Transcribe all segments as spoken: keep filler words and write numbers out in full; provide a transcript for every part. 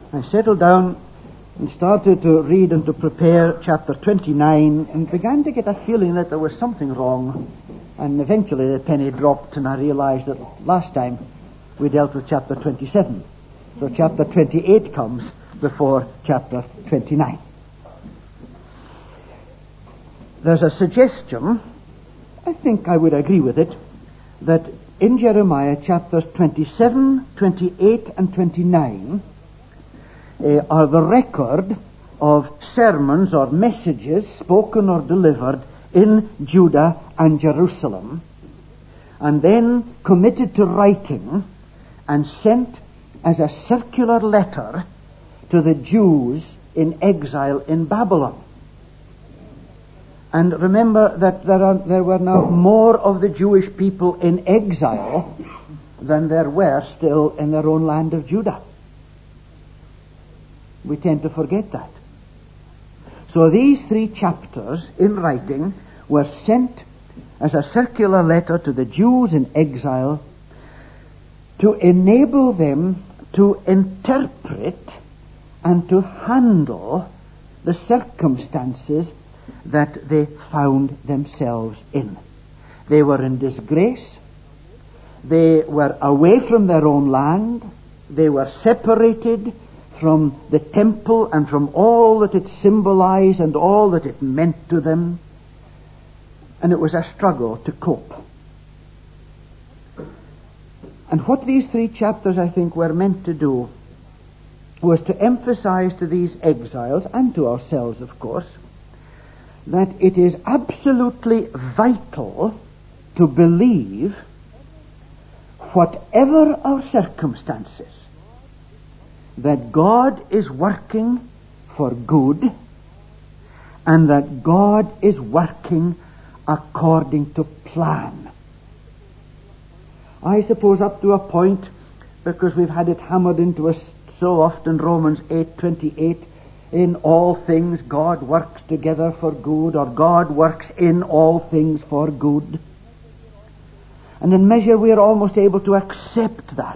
I settled down and started to read and to prepare chapter twenty-nine and began to get a feeling that there was something wrong. And eventually the penny dropped and I realized that last time we dealt with chapter twenty-seven. So chapter twenty-eight comes before chapter twenty-nine. There's a suggestion, I think I would agree with it, that in Jeremiah chapters twenty-seven, twenty-eight and twenty-nine uh, are the record of sermons or messages spoken or delivered in Judah and Jerusalem, and then committed to writing and sent as a circular letter to the Jews in exile in Babylon. And remember that there are there were now more of the Jewish people in exile than there were still in their own land of Judah. We tend to forget that. So these three chapters in writing were sent as a circular letter to the Jews in exile to enable them to interpret and to handle the circumstances that they found themselves in. They were in disgrace. They were away from their own land. They were separated from the temple and from all that it symbolized and all that it meant to them. And it was a struggle to cope. And what these three chapters, I think, were meant to do was to emphasize to these exiles, and to ourselves, of course, that it is absolutely vital to believe, whatever our circumstances, that God is working for good and that God is working according to plan. I suppose up to a point, because we've had it hammered into us so often, Romans eight twenty-eight, in all things God works together for good, or God works in all things for good. And in measure we are almost able to accept that.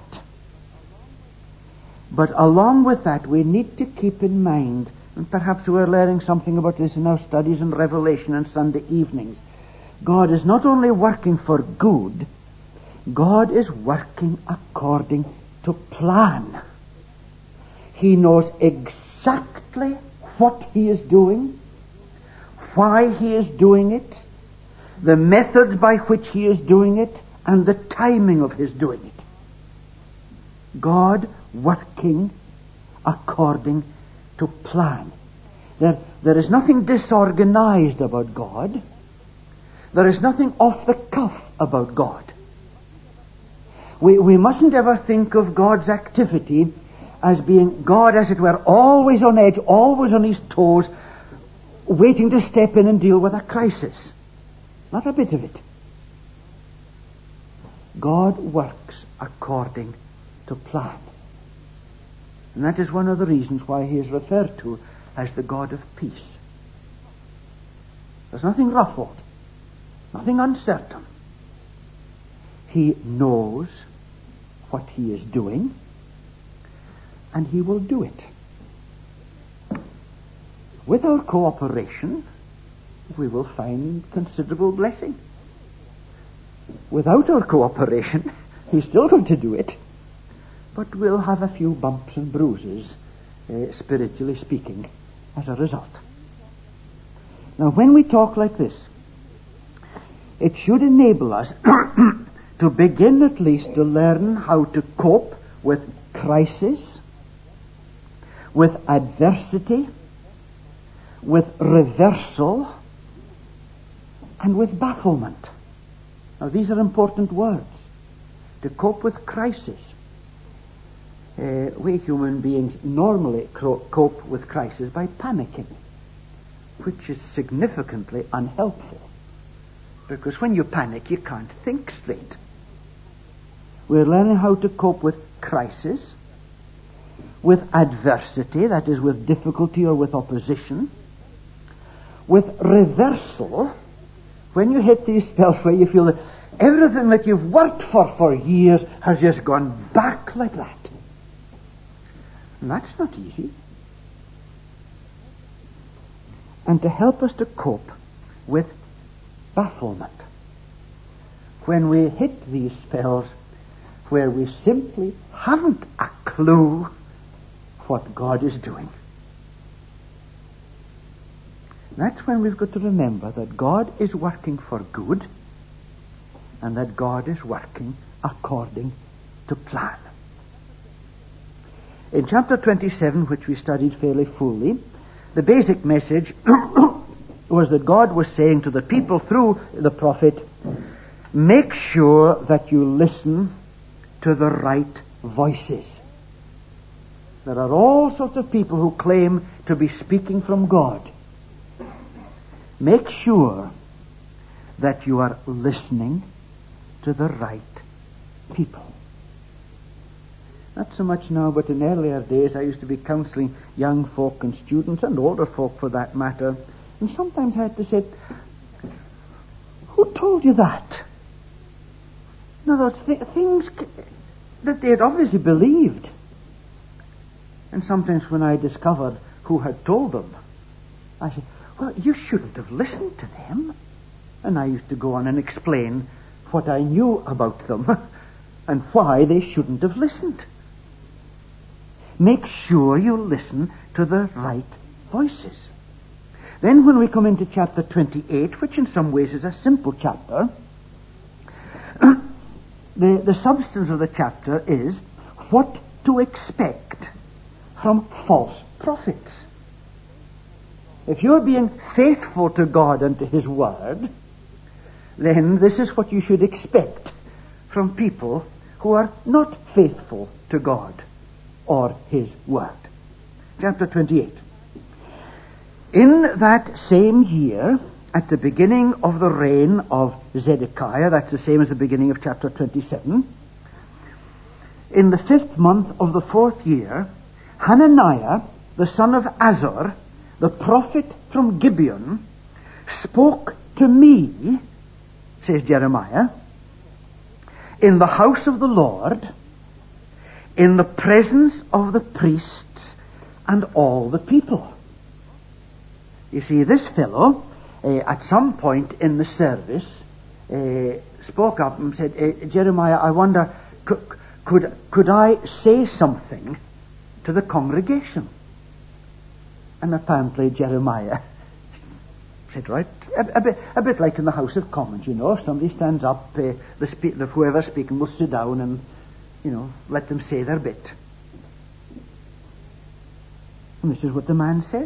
But along with that we need to keep in mind, and perhaps we're learning something about this in our studies in Revelation and Sunday evenings, God is not only working for good, God is working according to plan. He knows exactly what He is doing, why He is doing it, the methods by which He is doing it, and the timing of His doing it. God working according to plan. There, there is nothing disorganized about God. There is nothing off the cuff about God. We, we mustn't ever think of God's activity as being God, as it were, always on edge, always on His toes, waiting to step in and deal with a crisis. Not a bit of it. God works according to plan. And that is one of the reasons why He is referred to as the God of peace. There's nothing ruffled, nothing uncertain. He knows what He is doing, and He will do it. With our cooperation, we will find considerable blessing. Without our cooperation, He's still going to do it, but we'll have a few bumps and bruises, uh, spiritually speaking, as a result. Now, when we talk like this, it should enable us to begin at least to learn how to cope with crisis, with adversity, with reversal, and with bafflement. Now, these are important words. To cope with crisis. Uh, we human beings normally cro- cope with crisis by panicking, which is significantly unhelpful. Because when you panic, you can't think straight. We're learning how to cope with crisis, with adversity, that is, with difficulty or with opposition, with reversal, when you hit these spells where you feel that everything that you've worked for for years has just gone back like that. And that's not easy. And to help us to cope with bafflement. When we hit these spells where we simply haven't a clue what God is doing. That's when we've got to remember that God is working for good and that God is working according to plan. In chapter twenty-seven, which we studied fairly fully, the basic message was that God was saying to the people through the prophet, make sure that you listen to the right voices. There are all sorts of people who claim to be speaking from God. Make sure that you are listening to the right people. Not so much now, but in earlier days I used to be counseling young folk and students, and older folk for that matter, and sometimes I had to say, who told you that? In other words, th- things c- that they had obviously believed. And sometimes when I discovered who had told them, I said, well, you shouldn't have listened to them. And I used to go on and explain what I knew about them and why they shouldn't have listened. Make sure you listen to the right voices. Then when we come into chapter twenty-eight, which in some ways is a simple chapter, the, the substance of the chapter is what to expect from false prophets. If you're being faithful to God and to His Word, then this is what you should expect from people who are not faithful to God or His Word. Chapter twenty-eight. In that same year, at the beginning of the reign of Zedekiah, that's the same as the beginning of chapter twenty-seven, in the fifth month of the fourth year, Hananiah, the son of Azor, the prophet from Gibeon, spoke to me, says Jeremiah, in the house of the Lord, in the presence of the priests and all the people. You see, this fellow, uh, at some point in the service, uh, spoke up and said, uh, Jeremiah, I wonder, could, could, could I say something to the congregation? And apparently Jeremiah said, right, a, a, bit, a bit like in the House of Commons, you know, if somebody stands up, uh, the, spe- the whoever's speaking will sit down and, you know, let them say their bit. And this is what the man said.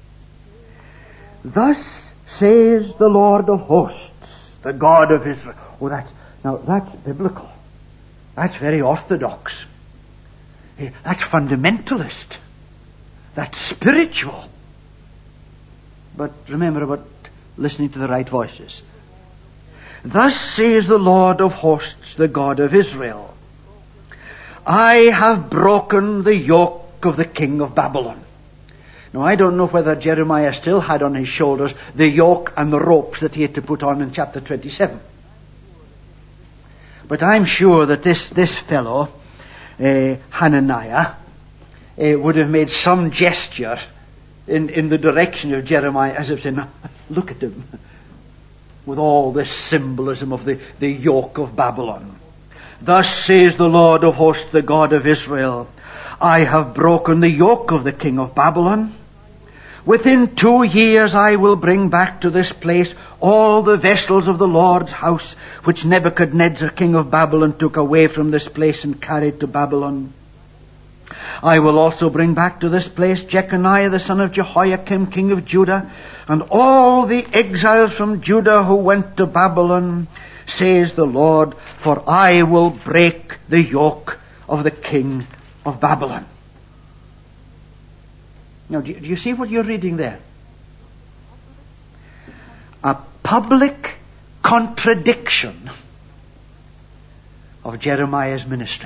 Thus says the Lord of hosts, the God of Israel. Oh, that's, now that's biblical. That's very orthodox. That's fundamentalist. That's spiritual. But remember about listening to the right voices. Thus says the Lord of hosts, the God of Israel, I have broken the yoke of the king of Babylon. Now, I don't know whether Jeremiah still had on his shoulders the yoke and the ropes that he had to put on in chapter twenty-seven. But I'm sure that this, this fellow, uh, Hananiah, uh, would have made some gesture in, in the direction of Jeremiah as if saying, look at him, with all this symbolism of the, the yoke of Babylon. Thus says the Lord of hosts, the God of Israel, I have broken the yoke of the king of Babylon. Within two years I will bring back to this place all the vessels of the Lord's house, which Nebuchadnezzar, king of Babylon, took away from this place and carried to Babylon. I will also bring back to this place Jeconiah, the son of Jehoiakim, king of Judah, and all the exiles from Judah who went to Babylon, says the Lord, for I will break the yoke of the king of Babylon. Now, do you, do you see what you're reading there? A public contradiction of Jeremiah's ministry.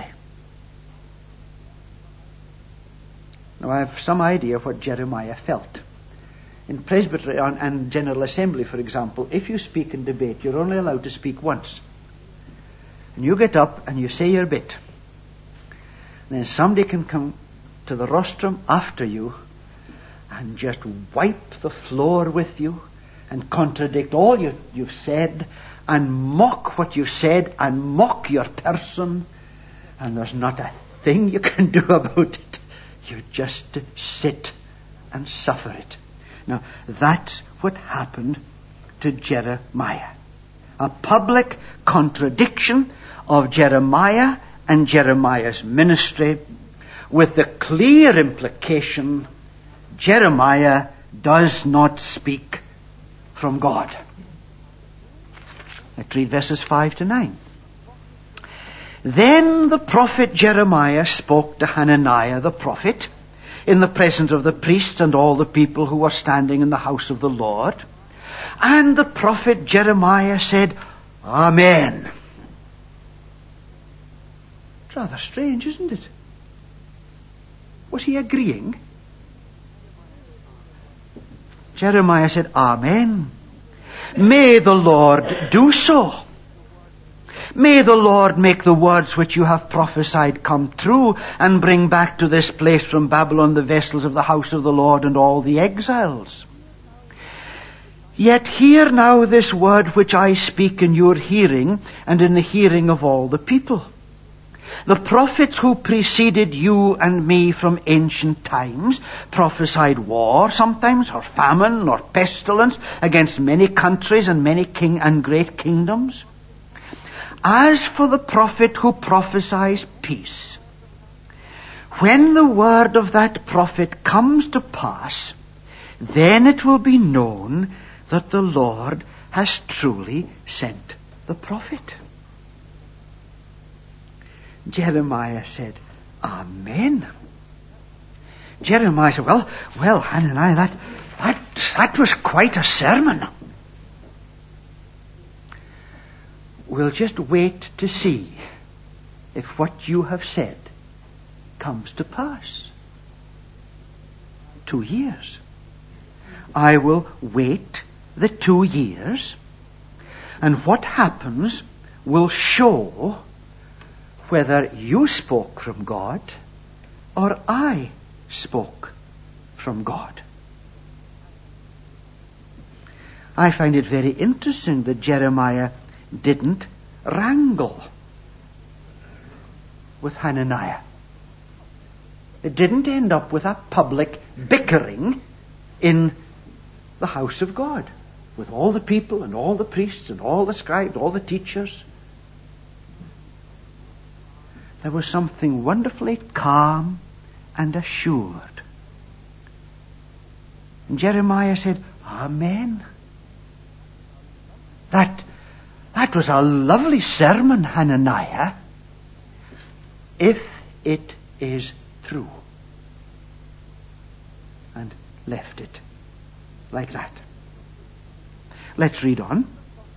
Now, I have some idea of what Jeremiah felt. In Presbytery and General Assembly, for example, if you speak in debate, you're only allowed to speak once. And you get up and you say your bit. And then somebody can come to the rostrum after you and just wipe the floor with you and contradict all you, you've said and mock what you said and mock your person, and there's not a thing you can do about it. You just sit and suffer it. Now, that's what happened to Jeremiah. A public contradiction of Jeremiah and Jeremiah's ministry, with the clear implication Jeremiah does not speak from God. Let's read verses five to nine. Then the prophet Jeremiah spoke to Hananiah the prophet in the presence of the priests and all the people who were standing in the house of the Lord. And the prophet Jeremiah said, Amen. It's rather strange, isn't it? Was he agreeing? Jeremiah said, Amen. May the Lord do so. May the Lord make the words which you have prophesied come true, and bring back to this place from Babylon the vessels of the house of the Lord and all the exiles. Yet hear now this word which I speak in your hearing, and in the hearing of all the people. The prophets who preceded you and me from ancient times prophesied war sometimes, or famine, or pestilence against many countries and many king and great kingdoms. As for the prophet who prophesies peace, when the word of that prophet comes to pass, then it will be known that the Lord has truly sent the prophet. Jeremiah said, Amen. Jeremiah said, well, well, Hananiah, that, that, that was quite a sermon. We'll just wait to see if what you have said comes to pass. Two years. I will wait the two years, and what happens will show whether you spoke from God or I spoke from God. I find it very interesting that Jeremiah didn't wrangle with Hananiah. It didn't end up with a public bickering in the house of God, with all the people and all the priests and all the scribes, all the teachers. There was something wonderfully calm and assured. And Jeremiah said, Amen. That, that was a lovely sermon, Hananiah, if it is true. And left it like that. Let's read on.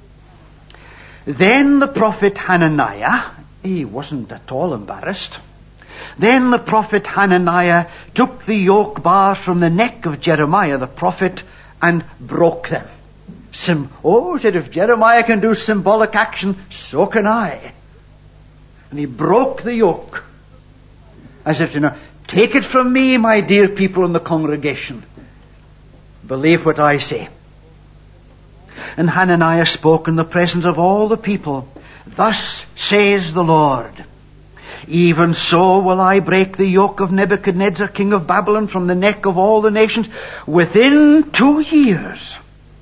Then the prophet Hananiah, he wasn't at all embarrassed. Then the prophet Hananiah took the yoke bars from the neck of Jeremiah the prophet and broke them. Sim- oh, said, if Jeremiah can do symbolic action, so can I. And he broke the yoke. As if, you know, take it from me, my dear people in the congregation. Believe what I say. And Hananiah spoke in the presence of all the people. Thus says the Lord, even so will I break the yoke of Nebuchadnezzar, king of Babylon, from the neck of all the nations within two years.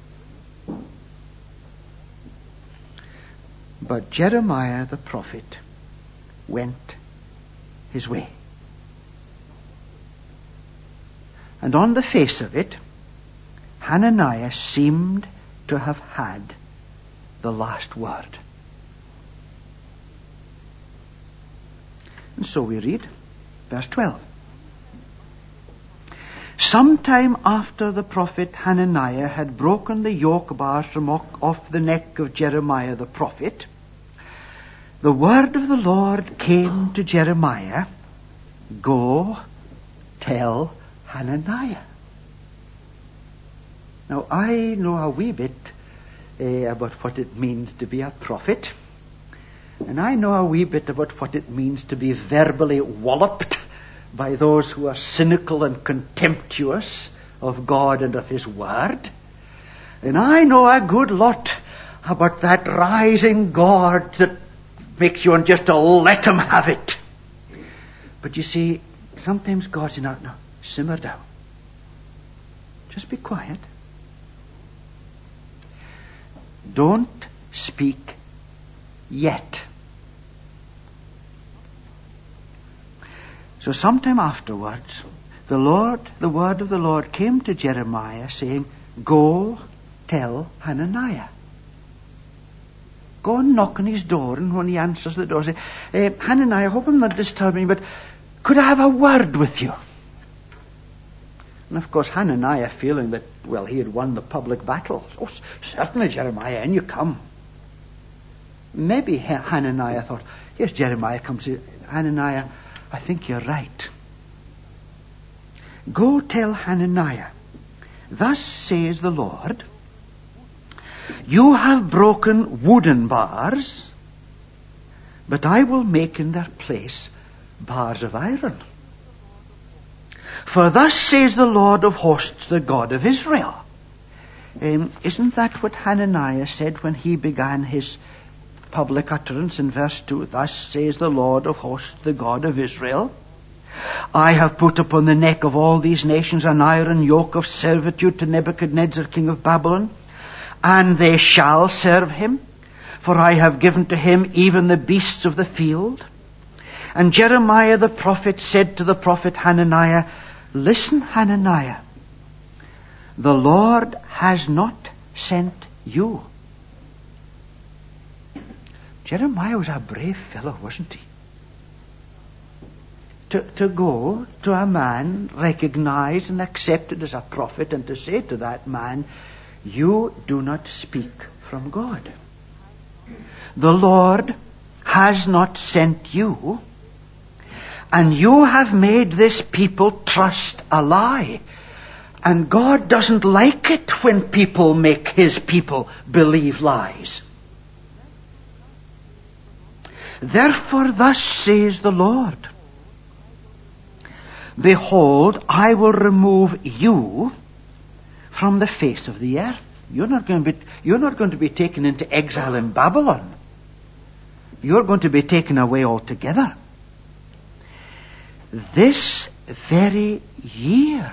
But Jeremiah the prophet went his way. And on the face of it, Hananiah seemed to have had the last word. And so we read, verse twelve. Sometime after the prophet Hananiah had broken the yoke bars from off the neck of Jeremiah the prophet, the word of the Lord came to Jeremiah, go tell Hananiah. Now, I know a wee bit uh, about what it means to be a prophet. And I know a wee bit about what it means to be verbally walloped by those who are cynical and contemptuous of God and of His Word. And I know a good lot about that rising God that makes you want just to let Him have it. But you see, sometimes God's saying, no, no, simmer down. Just be quiet. Don't speak yet. So sometime afterwards, the Lord, the word of the Lord came to Jeremiah saying, go tell Hananiah. Go and knock on his door, and when he answers the door, say, eh, Hananiah, I hope I'm not disturbing you, but could I have a word with you? And of course, Hananiah, feeling that, well, he had won the public battle. Oh, certainly, Jeremiah, in you come. Maybe Hananiah thought, yes, Jeremiah comes here. Hananiah, I think you're right. Go tell Hananiah, thus says the Lord, you have broken wooden bars, but I will make in their place bars of iron. For thus says the Lord of hosts, the God of Israel. Um, isn't that what Hananiah said when he began his public utterance in verse two? Thus says the Lord of hosts, the God of Israel. I have put upon the neck of all these nations an iron yoke of servitude to Nebuchadnezzar, king of Babylon, and they shall serve him, for I have given to him even the beasts of the field. And Jeremiah the prophet said to the prophet Hananiah, listen, Hananiah, the Lord has not sent you. Jeremiah was a brave fellow, wasn't he? To, to go to a man recognized and accepted as a prophet and to say to that man, you do not speak from God. The Lord has not sent you, and you have made this people trust a lie. And God doesn't like it when people make His people believe lies. Therefore, thus says the Lord, behold, I will remove you from the face of the earth. You're not going to be, you're not going to be taken into exile in Babylon. You're going to be taken away altogether. This very year.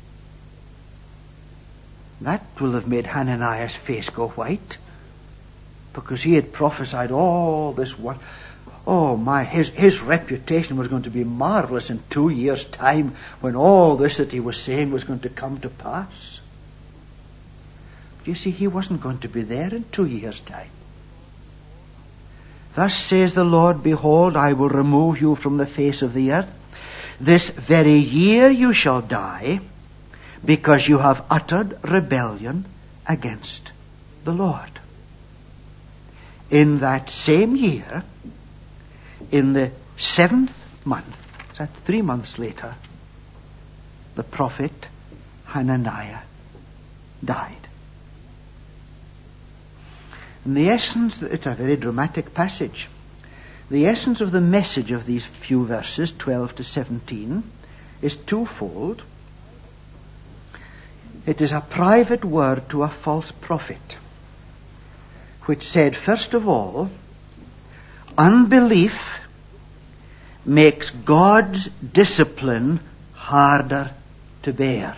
That will have made Hananiah's face go white, because he had prophesied all this work. Oh my, his, his reputation was going to be marvelous in two years' time, when all this that he was saying was going to come to pass. You see, he wasn't going to be there in two years' time. Thus says the Lord, behold, I will remove you from the face of the earth. This very year you shall die, because you have uttered rebellion against the Lord. In that same year, in the seventh month, that's three months later, the prophet Hananiah died. And the essence, it's a very dramatic passage. The essence of the message of these few verses, twelve to seventeen, is twofold. It is a private word to a false prophet, which said, first of all, unbelief makes God's discipline harder to bear.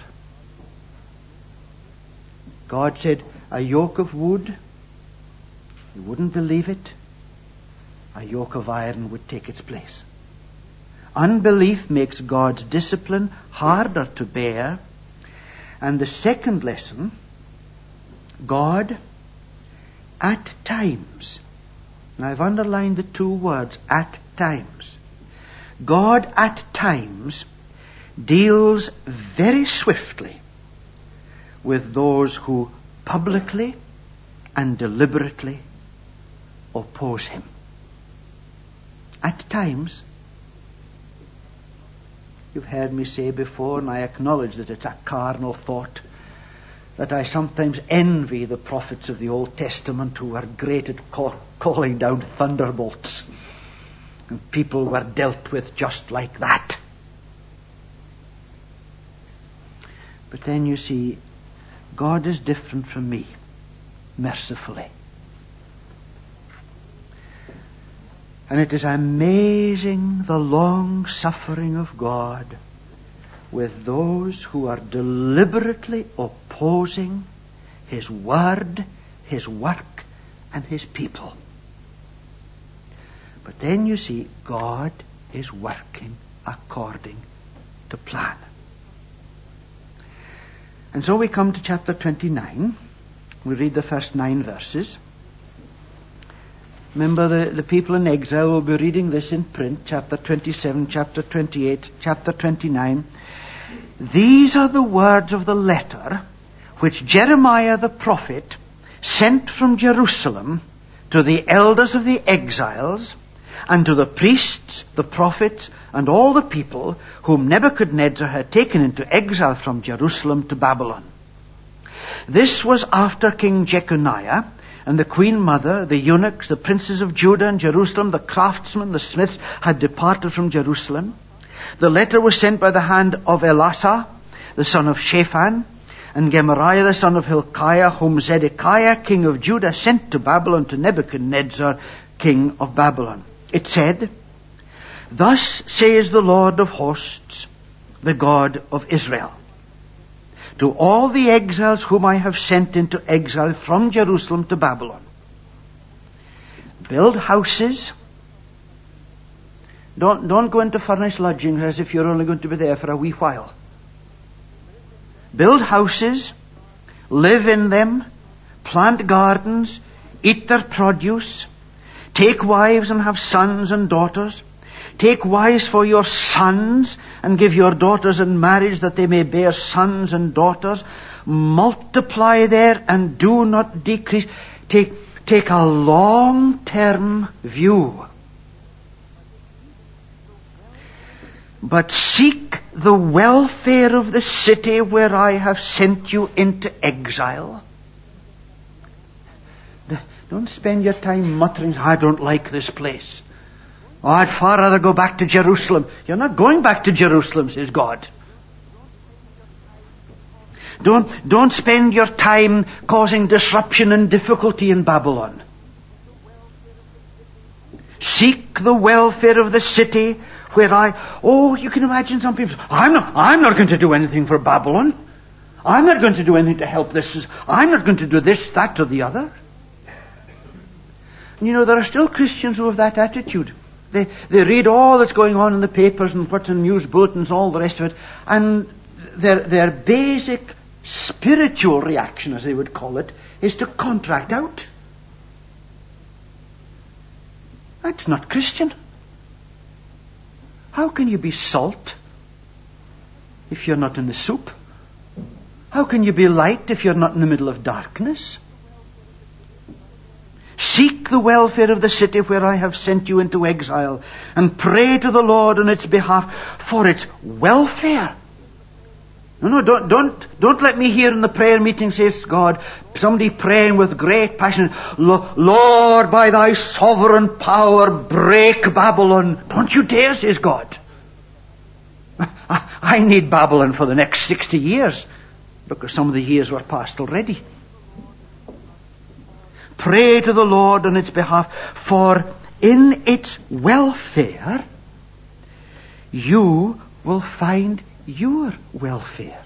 God said, a yoke of wood, you wouldn't believe it, a yoke of iron would take its place. Unbelief makes God's discipline harder to bear. And the second lesson, God at times, and I've underlined the two words, at times. God at times deals very swiftly with those who publicly and deliberately oppose Him. At times, you've heard me say before, and I acknowledge that it's a carnal thought, that I sometimes envy the prophets of the Old Testament who were great at call, calling down thunderbolts. And people were dealt with just like that. But then you see, God is different from me, mercifully. And it is amazing the long suffering of God with those who are deliberately opposing His word, His work, and His people. But then you see, God is working according to plan. And so we come to chapter twenty-nine. We read the first nine verses. Remember, the, the people in exile will be reading this in print, chapter twenty-seven, chapter twenty-eight, chapter twenty-nine. These are the words of the letter which Jeremiah the prophet sent from Jerusalem to the elders of the exiles and to the priests, the prophets, and all the people whom Nebuchadnezzar had taken into exile from Jerusalem to Babylon. This was after King Jeconiah and the queen mother, the eunuchs, the princes of Judah and Jerusalem, the craftsmen, the smiths, had departed from Jerusalem. The letter was sent by the hand of Elasah, the son of Shaphan, and Gemariah, the son of Hilkiah, whom Zedekiah, king of Judah, sent to Babylon to Nebuchadnezzar, king of Babylon. It said, Thus says the Lord of hosts, the God of Israel, to all the exiles whom I have sent into exile from Jerusalem to Babylon, build houses. Don't, don't go into furnished lodgings as if you're only going to be there for a wee while. Build houses, live in them, plant gardens, eat their produce, take wives and have sons and daughters. Take wives for your sons and give your daughters in marriage that they may bear sons and daughters. Multiply there and do not decrease. Take, take a long-term view. But seek the welfare of the city where I have sent you into exile. Don't spend your time muttering, I don't like this place. Oh, I'd far rather go back to Jerusalem. You're not going back to Jerusalem, says God. Don't, don't spend your time causing disruption and difficulty in Babylon. Seek the welfare of the city where I... Oh, you can imagine some people, I'm not, I'm not going to do anything for Babylon. I'm not going to do anything to help this. I'm not going to do this, that, or the other. And you know, there are still Christians who have that attitude. They, they read all that's going on in the papers and what's in news bulletins and all the rest of it, and their, their basic spiritual reaction, as they would call it, is to contract out. That's not Christian. How can you be salt if you're not in the soup? How can you be light if you're not in the middle of darkness? Seek the welfare of the city where I have sent you into exile, and pray to the Lord on its behalf for its welfare. No, no, don't, don't, don't let me hear in the prayer meeting, says God, somebody praying with great passion, Lord, by thy sovereign power, break Babylon. Don't you dare, says God. I, I need Babylon for the next sixty years, because some of the years were past already. Pray to the Lord on its behalf, for in its welfare, you will find your welfare.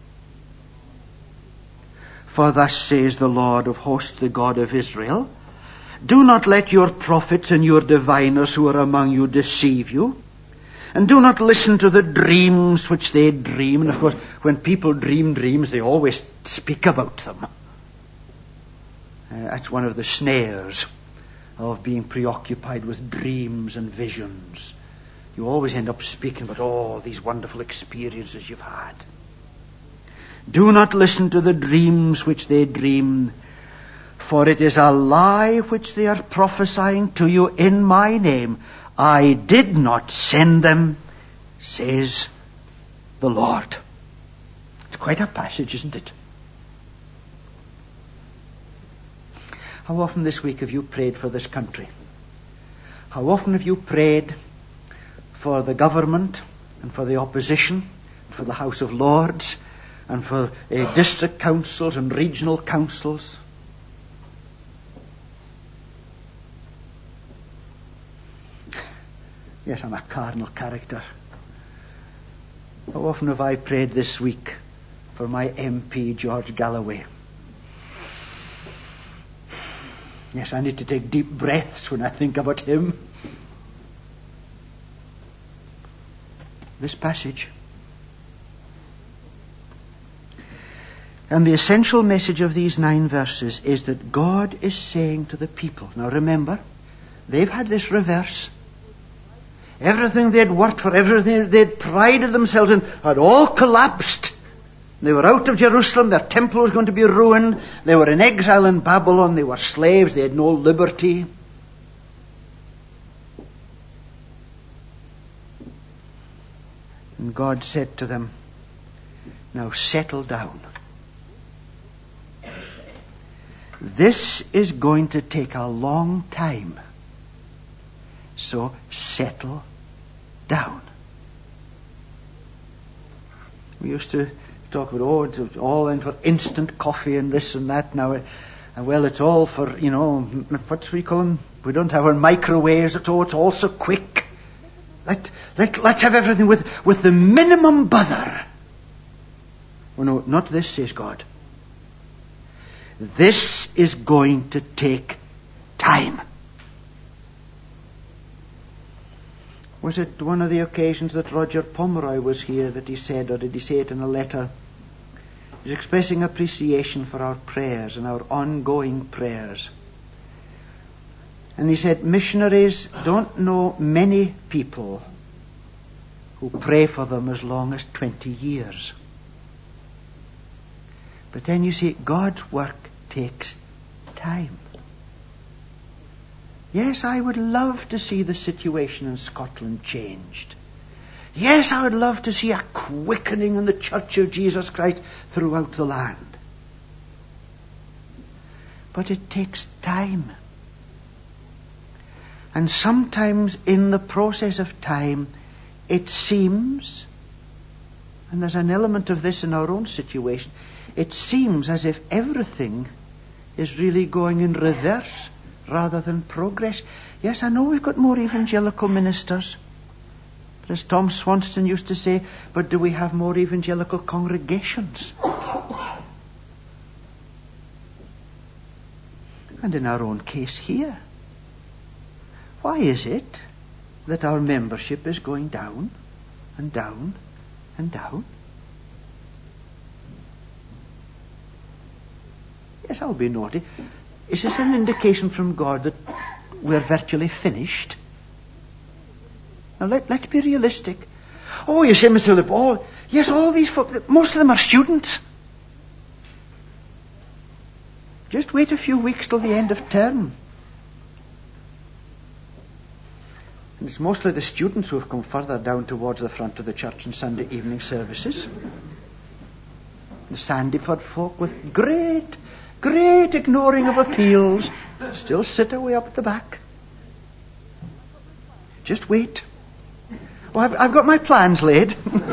For thus says the Lord of hosts, the God of Israel, do not let your prophets and your diviners who are among you deceive you, and do not listen to the dreams which they dream. And of course, when people dream dreams, they always speak about them. Uh, that's one of the snares of being preoccupied with dreams and visions. You always end up speaking about all oh, these wonderful experiences you've had. Do not listen to the dreams which they dream, for it is a lie which they are prophesying to you in my name. I did not send them, says the Lord. It's quite a passage, isn't it? How often this week have you prayed for this country? How often have you prayed for the government and for the opposition, for the House of Lords, and for uh, district councils and regional councils. Yes, I'm a carnal character. How often have I prayed this week for my M P, George Galloway? Yes, I need to take deep breaths when I think about him. This passage. And the essential message of these nine verses is that God is saying to the people, now remember, they've had this reverse. Everything they'd worked for, everything they'd prided themselves in, had all collapsed. They were out of Jerusalem, their temple was going to be ruined, they were in exile in Babylon, they were slaves, they had no liberty. And God said to them, now settle down. This is going to take a long time. So settle down. We used to talk about, oh, it's all in for instant coffee and this and that now. And well, it's all for, you know, what do we call them? We don't have our microwaves at all. It's all so quick. Let, let, let's have everything with, with the minimum bother. Oh no, not this, says God. This is going to take time. Was it one of the occasions that Roger Pomeroy was here that he said, or did he say it in a letter? He was expressing appreciation for our prayers and our ongoing prayers. And he said, missionaries don't know many people who pray for them as long as twenty years. But then you see, God's work takes time. Yes, I would love to see the situation in Scotland changed. Yes, I would love to see a quickening in the Church of Jesus Christ throughout the land. But it takes time. And sometimes in the process of time, it seems, and there's an element of this in our own situation, it seems as if everything is really going in reverse rather than progress. Yes, I know we've got more evangelical ministers. But as Tom Swanston used to say, but do we have more evangelical congregations? And in our own case here, why is it that our membership is going down and down and down? Yes, I'll be naughty. Is this an indication from God that we're virtually finished? Now let, let's be realistic. Oh, you say, Mister Philip, all, yes, all these folk, most of them are students. Just wait a few weeks till the end of term. And it's mostly the students who have come further down towards the front of the church on Sunday evening services. The Sandyford folk with great, great ignoring of appeals still sit away up at the back. Just wait. Oh, I've, I've got my plans laid. If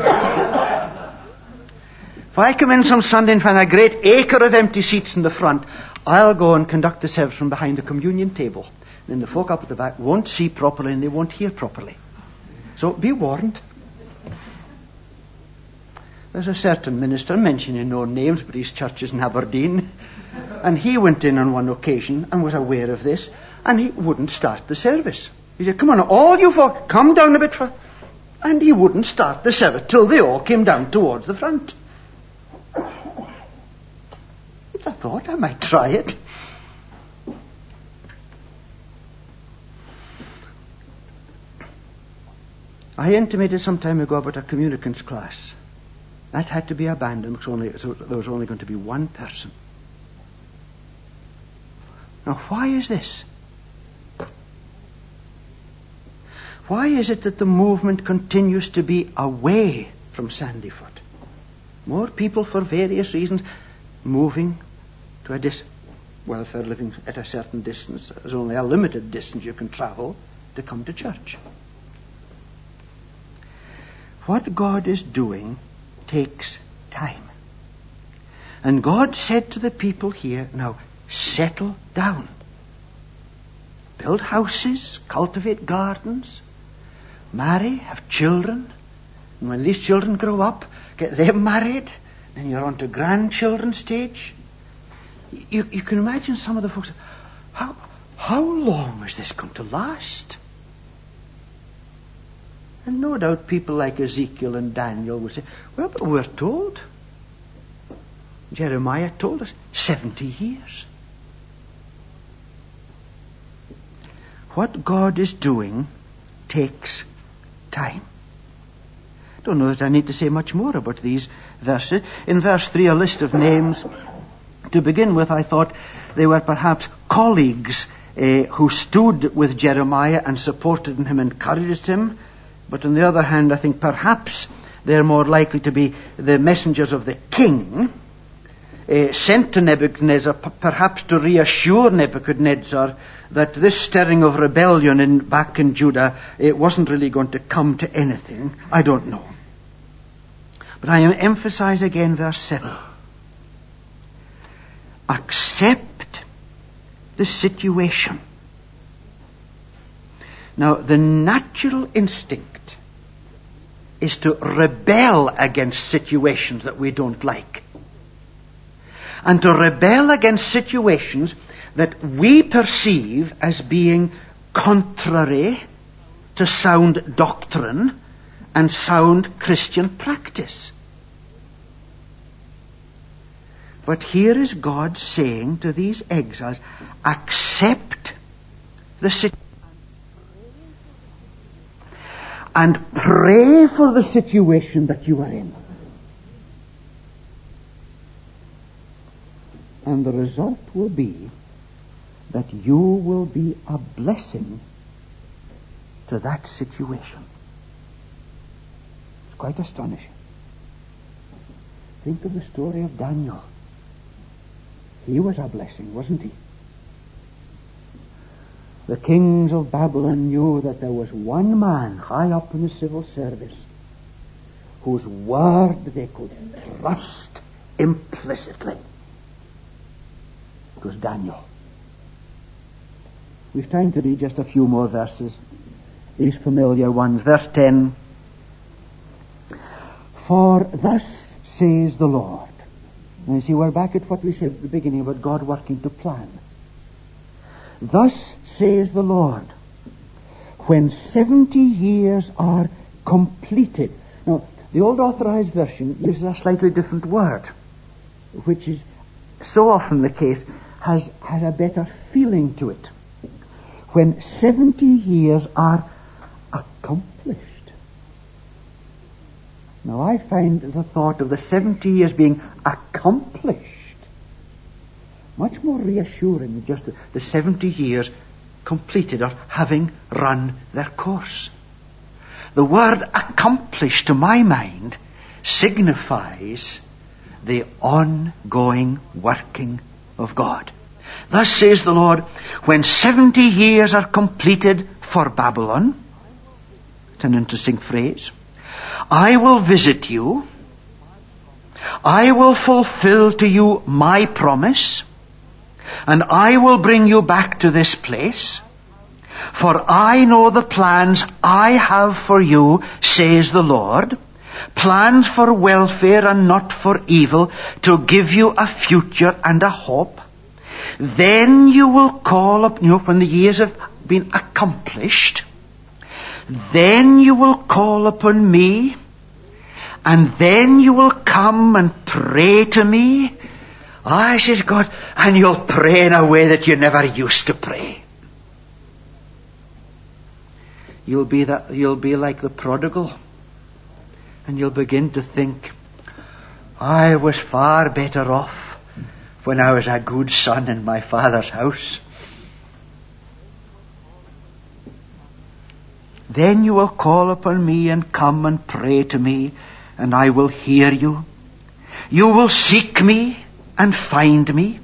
I come in some Sunday and find a great acre of empty seats in the front, I'll go and conduct the service from behind the communion table. Then the folk up at the back won't see properly and they won't hear properly. So be warned. There's a certain minister, mentioning no names, but his church is in Aberdeen, and he went in on one occasion and was aware of this, and he wouldn't start the service. He said, come on, all you folk, come down a bit for... And he wouldn't start the service till they all came down towards the front. It's a thought, I might try it. I intimated some time ago about a communicants class. That had to be abandoned because only, so there was only going to be one person. Now, why is this? Why is it that the movement continues to be away from Sandyford? More people, for various reasons, moving to a dis... Well, if they're living at a certain distance, there's only a limited distance you can travel to come to church. What God is doing takes time. And God said to the people here, now settle down. Build houses, cultivate gardens, marry, have children. And when these children grow up, get them married. Then you're on to grandchildren stage. You, you can imagine some of the folks, how, how long is this going to last? And no doubt people like Ezekiel and Daniel would say, well, but we're told. Jeremiah told us seventy years. What God is doing takes time. I don't know that I need to say much more about these verses. In verse three, a list of names. To begin with, I thought they were perhaps colleagues uh, who stood with Jeremiah and supported him, encouraged him. But on the other hand, I think perhaps they're more likely to be the messengers of the king, uh, sent to Nebuchadnezzar, p- perhaps to reassure Nebuchadnezzar that this stirring of rebellion in, back in Judah, it wasn't really going to come to anything. I don't know. But I emphasize again verse seven. Accept the situation. Now, the natural instinct is to rebel against situations that we don't like. And to rebel against situations that we perceive as being contrary to sound doctrine and sound Christian practice. But here is God saying to these exiles, accept the situation. And pray for the situation that you are in. And the result will be that you will be a blessing to that situation. It's quite astonishing. Think of the story of Daniel. He was a blessing, wasn't he? The kings of Babylon knew that there was one man high up in the civil service whose word they could trust implicitly. It was Daniel. We've time to read just a few more verses, these familiar ones. Verse ten. For thus says the Lord. Now you see, we're back at what we said at the beginning about God working to plan. Thus says the Lord, when seventy years are completed. Now, the Old Authorized Version uses a slightly different word, which is so often the case, has, has a better feeling to it. When seventy years are accomplished. Now, I find the thought of the seventy years being accomplished much more reassuring than just the, the seventy years completed or having run their course. The word accomplished, to my mind, signifies the ongoing working of God. Thus says the Lord, when seventy years are completed for Babylon, it's an interesting phrase, I will visit you, I will fulfill to you my promise, and I will bring you back to this place, for I know the plans I have for you, says the Lord, plans for welfare and not for evil, to give you a future and a hope. Then you will call up, you know, when the years have been accomplished, then you will call upon me, and then you will come and pray to me. I says God, and you'll pray in a way that you never used to pray. You'll be that, you'll be like the prodigal, and you'll begin to think, I was far better off when I was a good son in my father's house. Then you will call upon me and come and pray to me, and I will hear you. You will seek me and find me.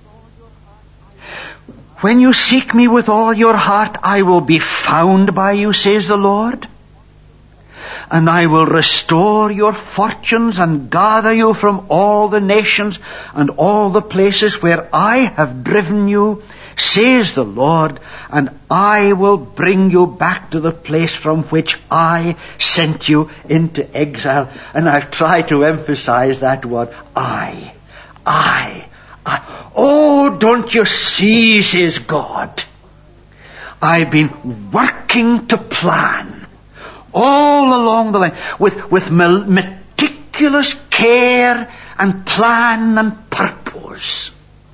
When you seek me with all your heart, I will be found by you, says the Lord. and I will restore your fortunes and gather you from all the nations and all the places where I have driven you, says the Lord, and I will bring you back to the place from which I sent you into exile. And I've tried to emphasize that word, I, I, I. Oh, don't you see, says God, I've been working to plan all along the line with, with meticulous care and plan and purpose.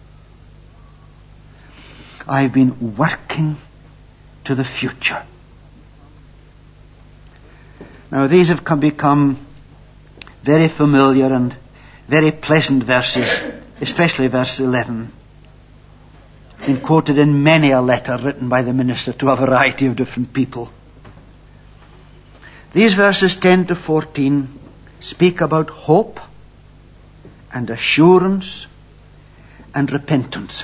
I've been working to the future. Now these have come, become very familiar and very pleasant verses, especially verse eleven. Been quoted in many a letter written by the minister to a variety of different people. These verses ten to fourteen speak about hope and assurance and repentance.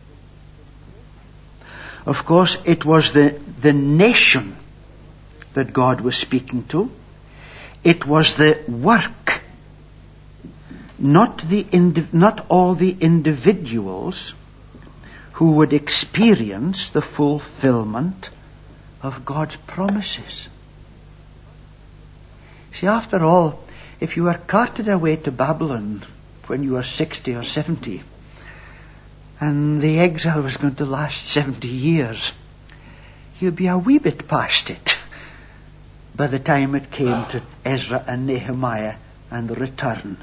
Of course, it was the, the nation that God was speaking to. It was the work, not the indi- not all the individuals who would experience the fulfillment of God's promises. See, after all, if you were carted away to Babylon when you were sixty or seventy, and the exile was going to last seventy years, you'd be a wee bit past it by the time it came to Ezra and Nehemiah and the return.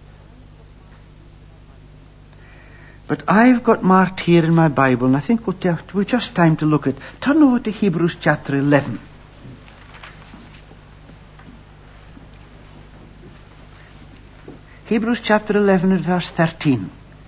But I've got marked here in my Bible, and I think we'll, t- we'll just time to look at. Turn over to Hebrews chapter eleven. Hebrews chapter eleven and verse thirteen.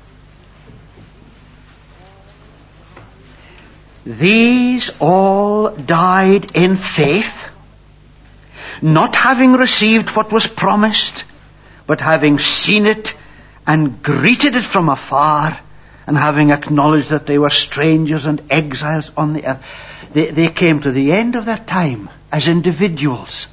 These all died in faith, not having received what was promised, but having seen it and greeted it from afar, and having acknowledged that they were strangers and exiles on the earth. They, they came to the end of their time as individuals.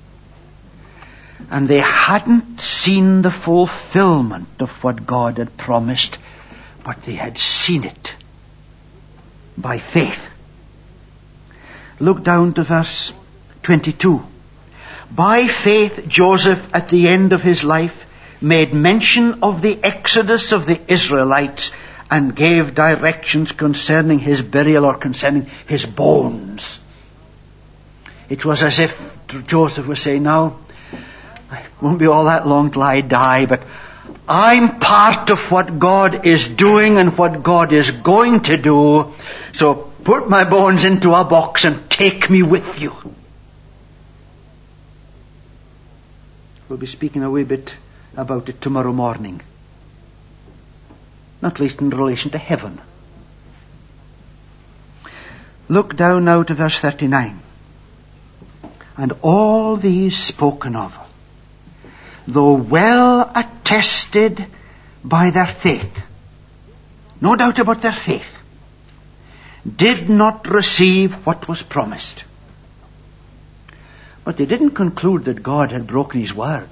And they hadn't seen the fulfillment of what God had promised, but they had seen it by faith. Look down to verse twenty-two. By faith, Joseph, at the end of his life, made mention of the exodus of the Israelites and gave directions concerning his burial, or concerning his bones. It was as if Joseph was saying, now, it won't be all that long till I die, but I'm part of what God is doing and what God is going to do, so put my bones into a box and take me with you. We'll be speaking a wee bit about it tomorrow morning. Not least in relation to heaven. Look down now to verse thirty-nine. And all these spoken of, though well attested by their faith, no doubt about their faith, did not receive what was promised. But they didn't conclude that God had broken his word.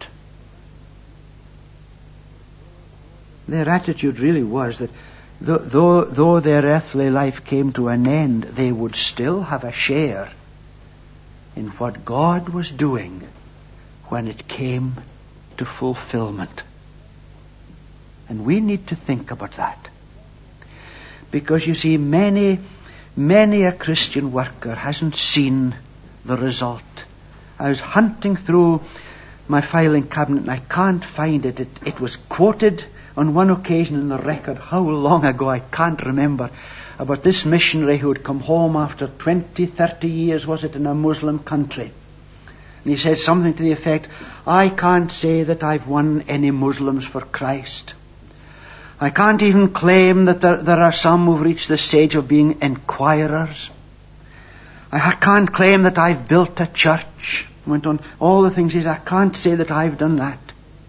Their attitude really was that though, though, though their earthly life came to an end, they would still have a share in what God was doing when it came to fulfillment. And we need to think about that. Because you see, many, many a Christian worker hasn't seen the result. I was hunting through my filing cabinet and I can't find it. It, it was quoted on one occasion in the record, how long ago I can't remember, about this missionary who had come home after twenty, thirty years, was it, in a Muslim country. And he said something to the effect, I can't say that I've won any Muslims for Christ. I can't even claim that there, there are some who've reached the stage of being inquirers. I can't claim that I've built a church. He went on all the things he said, I can't say that I've done that.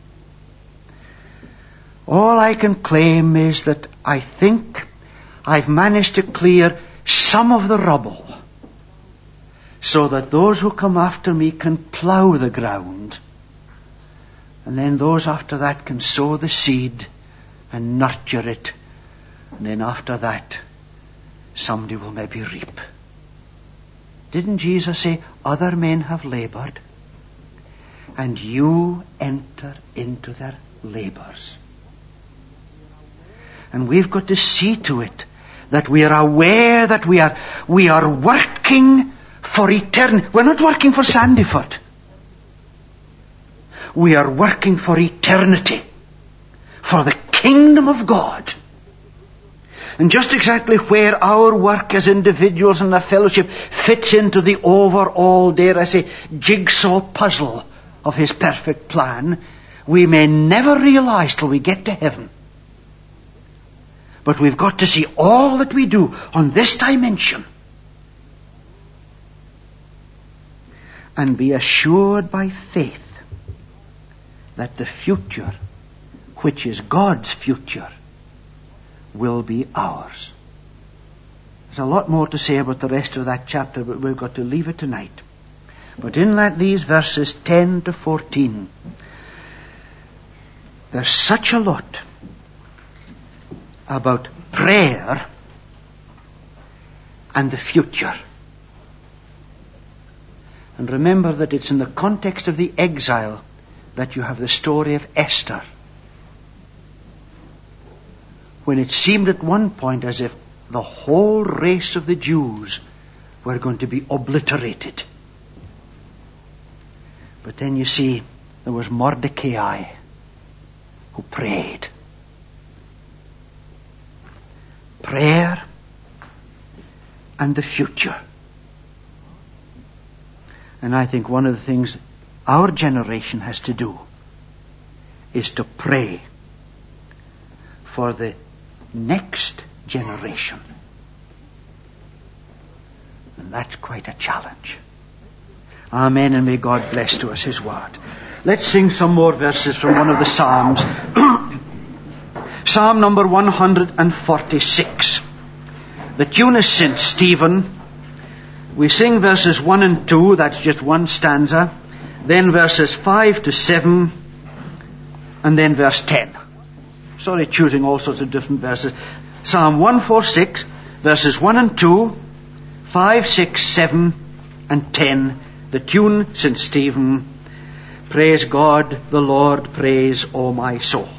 All I can claim is that I think I've managed to clear some of the rubble, so that those who come after me can plough the ground, and then those after that can sow the seed and nurture it, and then after that somebody will maybe reap. Didn't Jesus say, other men have laboured, and you enter into their labours? And we've got to see to it that we are aware that we are we are working for eternity. We're not working for Sandyford. We are working for eternity, for the kingdom of God. And just exactly where our work as individuals in the fellowship fits into the overall, dare I say, jigsaw puzzle of his perfect plan, we may never realize till we get to heaven. But we've got to see all that we do on this dimension and be assured by faith that the future, which is God's future, will be ours. There's a lot more to say about the rest of that chapter, but we've got to leave it tonight. But in that, these verses ten to fourteen, there's such a lot about prayer and the future. And remember that it's in the context of the exile that you have the story of Esther, when it seemed at one point as if the whole race of the Jews were going to be obliterated. But then you see, there was Mordecai who prayed. Prayer and the future. And I think one of the things our generation has to do is to pray for the next generation. And that's quite a challenge. Amen, and may God bless to us his word. Let's sing some more verses from one of the Psalms. Psalm number one hundred forty-six. The tune is Saint Stephen. We sing verses one and two, that's just one stanza. Then verses five to seven, and then verse ten. Sorry, choosing all sorts of different verses. Psalm one forty-six, verses one and two, five, six, seven, and ten. The tune, Saint Stephen. Praise God, the Lord, praise, O my soul.